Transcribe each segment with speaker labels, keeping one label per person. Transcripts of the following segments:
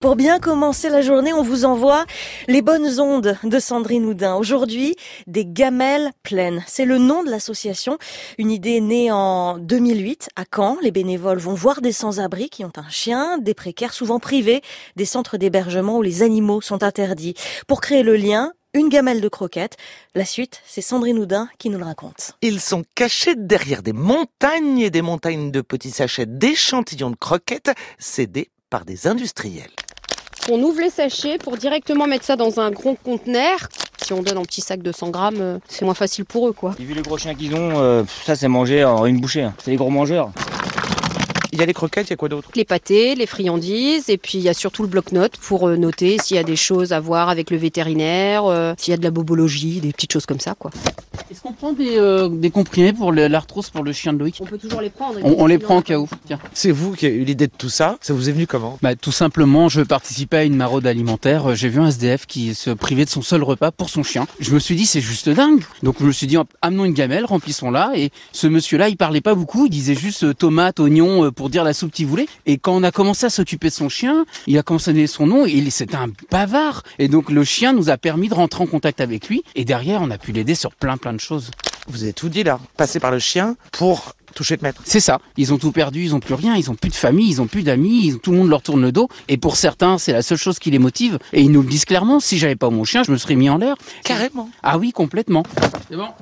Speaker 1: Pour bien commencer la journée, on vous envoie les bonnes ondes de Sandrine Houdin. Aujourd'hui, des gamelles pleines. C'est le nom de l'association. Une idée née en 2008 à Caen. Les bénévoles vont voir des sans-abri qui ont un chien, des précaires souvent privés, des centres d'hébergement où les animaux sont interdits. Pour créer le lien, une gamelle de croquettes. La suite, c'est Sandrine Houdin qui nous le raconte.
Speaker 2: Ils sont cachés derrière des montagnes et des montagnes de petits sachets d'échantillons de croquettes cédés par des industriels.
Speaker 3: On ouvre les sachets pour directement mettre ça dans un gros conteneur. Si on donne un petit sac de 100 grammes, c'est moins facile pour eux, quoi.
Speaker 4: Et vu les gros chiens qu'ils ont, ça c'est manger en une bouchée. C'est les gros mangeurs.
Speaker 2: Il y a les croquettes, il y a quoi d'autre?
Speaker 3: Les pâtés, les friandises, et puis il y a surtout le bloc-notes pour noter s'il y a des choses à voir avec le vétérinaire, s'il y a de la bobologie, des petites choses comme ça, quoi.
Speaker 5: Est-ce qu'on prend des comprimés pour l'arthrose pour le chien de Loïc?
Speaker 3: On peut toujours les prendre.
Speaker 5: On les prend au cas où. Tiens.
Speaker 2: C'est vous qui avez eu l'idée de tout ça. Ça vous est venu comment?
Speaker 5: Tout simplement, je participais à une maraude alimentaire. J'ai vu un SDF qui se privait de son seul repas pour son chien. Je me suis dit, c'est juste dingue. Donc je me suis dit, amenons une gamelle, remplissons-la. Et ce monsieur-là, il parlait pas beaucoup. Il disait juste tomate, oignon pour dire la soupe qu'il voulait. Et quand on a commencé à s'occuper de son chien, il a commencé à donner son nom. Et c'était un bavard. Et donc le chien nous a permis de rentrer en contact avec lui. Et derrière, on a pu l'aider sur plein de choses.
Speaker 2: Vous avez tout dit là. Passer par le chien pour toucher le maître.
Speaker 5: C'est ça. Ils ont tout perdu, ils ont plus rien, ils ont plus de famille, ils ont plus d'amis, tout le monde leur tourne le dos. Et pour certains, c'est la seule chose qui les motive. Et ils nous le disent clairement, si j'avais pas mon chien, je me serais mis en l'air.
Speaker 2: Carrément.
Speaker 5: Ah oui, complètement. C'est bon.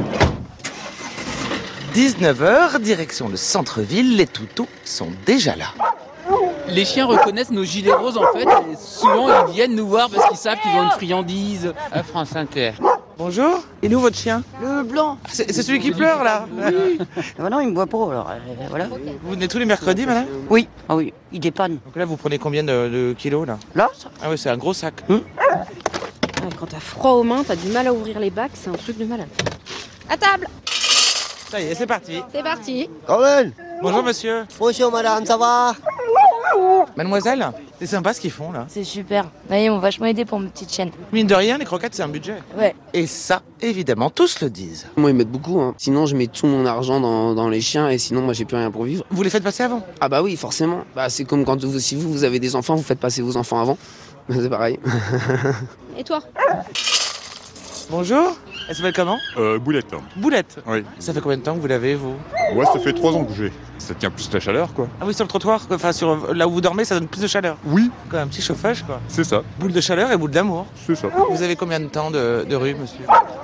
Speaker 2: 19h, direction le centre-ville, les toutous sont déjà là.
Speaker 5: Les chiens reconnaissent nos gilets roses en fait. Et souvent, ils viennent nous voir parce qu'ils savent qu'ils ont une friandise.
Speaker 4: À France Inter.
Speaker 2: Bonjour. Et nous, votre chien?
Speaker 6: Le blanc.
Speaker 2: C'est celui qui pleure là?
Speaker 6: Oui. Non, il me voit pas, alors voilà.
Speaker 2: Vous venez tous les mercredis, madame?
Speaker 6: Oui, ah oui, il dépanne.
Speaker 2: Donc là, vous prenez combien de kilos là?
Speaker 6: Là, ça.
Speaker 2: Ah oui, c'est un gros sac.
Speaker 3: Quand t'as froid aux mains, t'as du mal à ouvrir les bacs, c'est un truc de malade. À table.
Speaker 2: Ça y est, c'est parti.
Speaker 3: C'est parti.
Speaker 6: Romain.
Speaker 2: Bonjour monsieur.
Speaker 6: Bonjour madame, ça va?
Speaker 2: Mademoiselle, c'est sympa ce qu'ils font là.
Speaker 7: C'est super. Là, ils m'ont vachement aidé pour mes petites chiennes.
Speaker 2: Mine de rien, les croquettes, c'est un budget.
Speaker 7: Ouais.
Speaker 2: Et ça, évidemment, tous le disent.
Speaker 8: Moi, ils mettent beaucoup. Sinon, je mets tout mon argent dans les chiens et sinon, moi, j'ai plus rien pour vivre.
Speaker 2: Vous les faites passer avant?
Speaker 8: Ah bah oui, forcément. C'est comme quand si vous avez des enfants, vous faites passer vos enfants avant. C'est pareil.
Speaker 3: Et toi?
Speaker 2: Bonjour. Elle s'appelle comment?
Speaker 9: Boulette.
Speaker 2: Boulette.
Speaker 9: Oui.
Speaker 2: Ça fait combien de temps que vous l'avez, vous?
Speaker 9: Ouais, ça fait 3 ans que j'ai. Ça tient plus la chaleur, quoi.
Speaker 2: Ah oui, sur le trottoir, enfin sur là où vous dormez, ça donne plus de chaleur.
Speaker 9: Oui,
Speaker 2: Comme un petit chauffage, quoi.
Speaker 9: c'est ça,
Speaker 2: Boule de chaleur et boule d'amour.
Speaker 9: c'est ça.
Speaker 2: Vous avez combien de temps de rue, monsieur?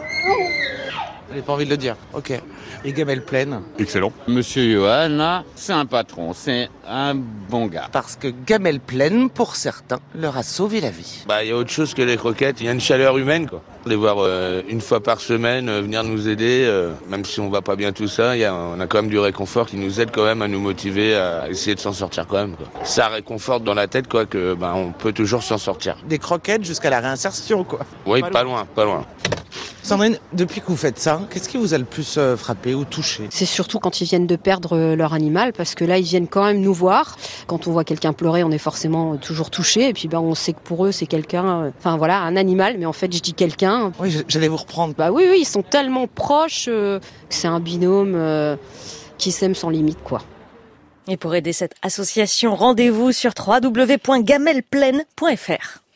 Speaker 2: Vous n'avez pas envie de le dire. Ok. Les gamelles pleines.
Speaker 9: Excellent.
Speaker 10: Monsieur Johan, c'est un patron, c'est un bon gars.
Speaker 2: Parce que gamelles pleines, pour certains, leur a sauvé la vie.
Speaker 11: Il y a autre chose que les croquettes, il y a une chaleur humaine, quoi. Les voir une fois par semaine venir nous aider, même si on va pas bien tout ça, on a quand même du réconfort qui nous aide quand même à nous motiver à essayer de s'en sortir quand même, quoi. Ça réconforte dans la tête, quoi, que on peut toujours s'en sortir.
Speaker 2: Des croquettes jusqu'à la réinsertion, quoi.
Speaker 11: Oui, pas loin.
Speaker 2: Sandrine, depuis que vous faites ça, qu'est-ce qui vous a le plus frappé ou touché?
Speaker 3: C'est surtout quand ils viennent de perdre leur animal, parce que là, ils viennent quand même nous voir. Quand on voit quelqu'un pleurer, on est forcément toujours touché. Et puis, on sait que pour eux, c'est quelqu'un, un animal. Mais en fait, je dis quelqu'un.
Speaker 2: Oui, j'allais vous reprendre.
Speaker 3: Oui, ils sont tellement proches que c'est un binôme qui s'aime sans limite, quoi.
Speaker 1: Et pour aider cette association, rendez-vous sur www.gamellepleine.fr.